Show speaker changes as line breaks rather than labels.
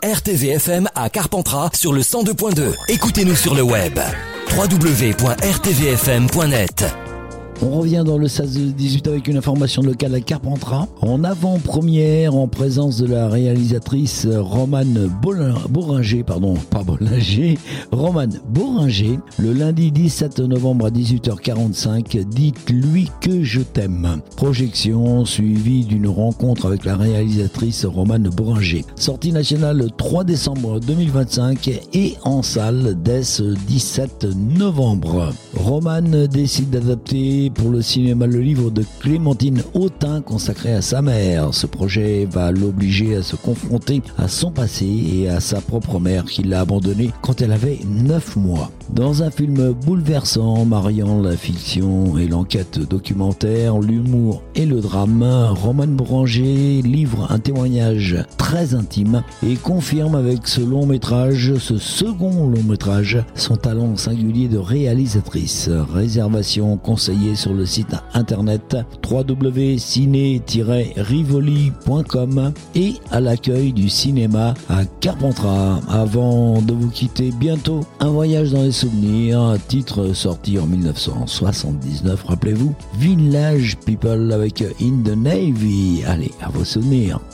RTVFM à Carpentras sur le 102.2. Écoutez-nous sur le web www.rtvfm.net.
On revient dans le 16-18 avec une information locale à Carpentras. En avant-première, en présence de la réalisatrice Romane Bourringer, Romane Bourringer, le lundi 17 novembre à 18h45, Dites-lui que je t'aime. Projection suivie d'une rencontre avec la réalisatrice Romane Bourringer. Sortie nationale le 3 décembre 2025 et en salle dès ce 17 novembre. Romane décide d'adapter pour le cinéma le livre de Clémentine Autain consacré à sa mère. Ce projet va l'obliger à se confronter à son passé et à sa propre mère qui l'a abandonnée quand elle avait 9 mois. Dans un film bouleversant mariant la fiction et l'enquête documentaire, l'humour et le drame, Romane Bourringer livre un témoignage très intime et confirme avec ce second long métrage, son talent singulier de réalisatrice. Réservation conseillée sur le site internet www.ciné-rivoli.com et à l'accueil du cinéma à Carpentras. Avant de vous quitter, bientôt un voyage dans les souvenirs, titre sorti en 1979, rappelez-vous, Village People avec In the Navy. Allez, à vos souvenirs.